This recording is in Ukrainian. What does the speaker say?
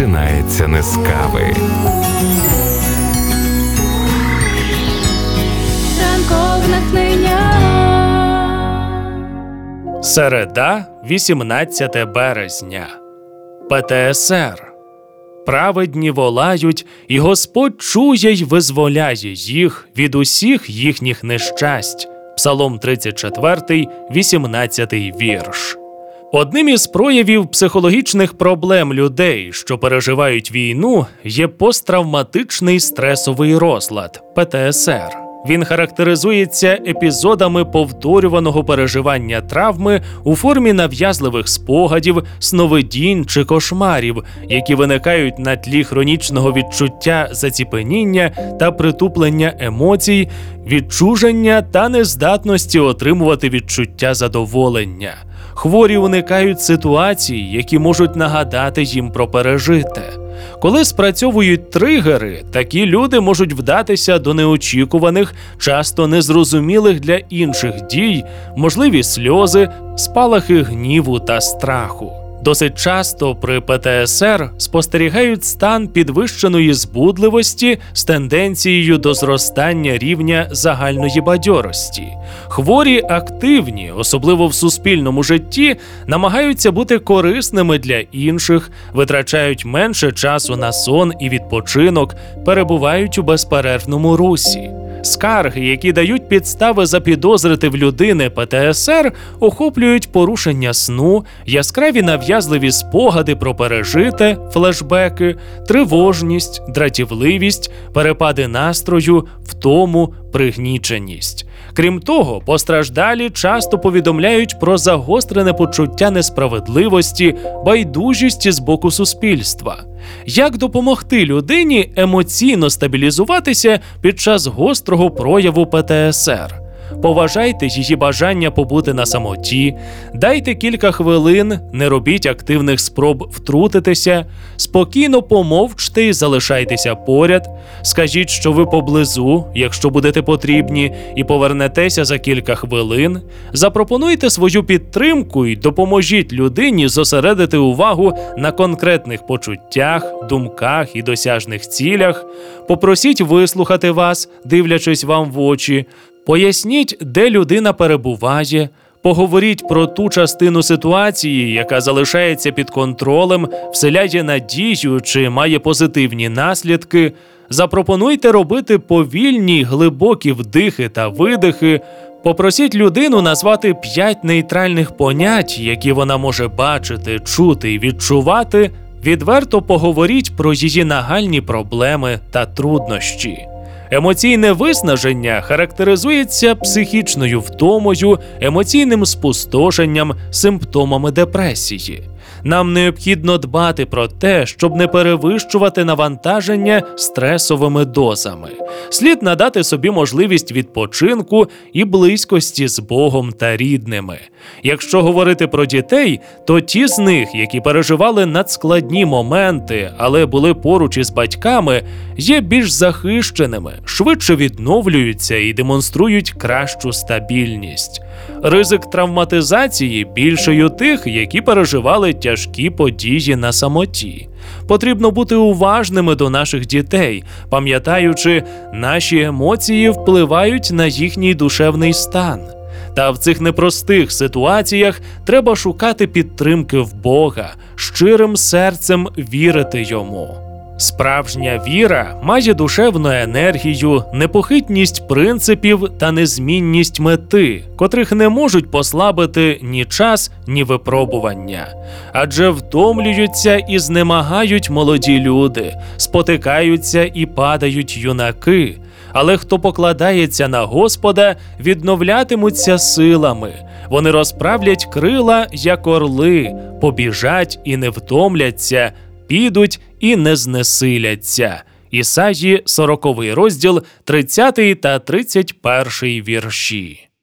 починається не з кави. Ранкове натхнення. Середа, 18 березня. ПТСР. Праведні волають, і Господь чує й визволяє їх від усіх їхніх нещасть. Псалом 34, 18 вірш. Одним із проявів психологічних проблем людей, що переживають війну, є посттравматичний стресовий розлад – ПТСР. Він характеризується епізодами повторюваного переживання травми у формі нав'язливих спогадів, сновидінь чи кошмарів, які виникають на тлі хронічного відчуття заціпеніння та притуплення емоцій, відчуження та нездатності отримувати відчуття задоволення. Хворі уникають ситуацій, які можуть нагадати їм про пережите. Коли спрацьовують тригери, такі люди можуть вдатися до неочікуваних, часто незрозумілих для інших дій, можливі сльози, спалахи гніву та страху. Досить часто при ПТСР спостерігають стан підвищеної збудливості з тенденцією до зростання рівня загальної бадьорості. Хворі активні, особливо в суспільному житті, намагаються бути корисними для інших, витрачають менше часу на сон і відпочинок, перебувають у безперервному русі. Скарги, які дають підстави запідозрити в людини ПТСР, охоплюють порушення сну, яскраві нав'язливі спогади про пережите, флешбеки, тривожність, дратівливість, перепади настрою, втому, пригніченість. Крім того, постраждалі часто повідомляють про загострене почуття несправедливості, байдужість з боку суспільства. Як допомогти людині емоційно стабілізуватися під час гострого прояву ПТСР? Поважайте її бажання побути на самоті, дайте кілька хвилин, не робіть активних спроб втрутитися, спокійно помовчте і залишайтеся поряд, скажіть, що ви поблизу, якщо будете потрібні, і повернетеся за кілька хвилин, запропонуйте свою підтримку і допоможіть людині зосередити увагу на конкретних почуттях, думках і досяжних цілях, попросіть вислухати вас, дивлячись вам в очі, поясніть, де людина перебуває, поговоріть про ту частину ситуації, яка залишається під контролем, вселяє надію чи має позитивні наслідки, запропонуйте робити повільні, глибокі вдихи та видихи, попросіть людину назвати 5 нейтральних понять, які вона може бачити, чути і відчувати, відверто поговоріть про її нагальні проблеми та труднощі. Емоційне виснаження характеризується психічною втомою, емоційним спустошенням, симптомами депресії. Нам необхідно дбати про те, щоб не перевищувати навантаження стресовими дозами. Слід надати собі можливість відпочинку і близькості з Богом та рідними. Якщо говорити про дітей, то ті з них, які переживали надскладні моменти, але були поруч із батьками, є більш захищеними, швидше відновлюються і демонструють кращу стабільність. Ризик травматизації більший у тих, які переживали тяжкі події на самоті. Потрібно бути уважними до наших дітей, пам'ятаючи, наші емоції впливають на їхній душевний стан. Та в цих непростих ситуаціях треба шукати підтримки в Бога, щирим серцем вірити Йому. Справжня віра має душевну енергію, непохитність принципів та незмінність мети, котрих не можуть послабити ні час, ні випробування. Адже втомлюються і знемагають молоді люди, спотикаються і падають юнаки. Але хто покладається на Господа, відновлятимуться силами. Вони розправлять крила, як орли, побіжать і не втомляться, підуть і не знесиляться. Ісаї, 40 розділ, 30 та 31 вірші.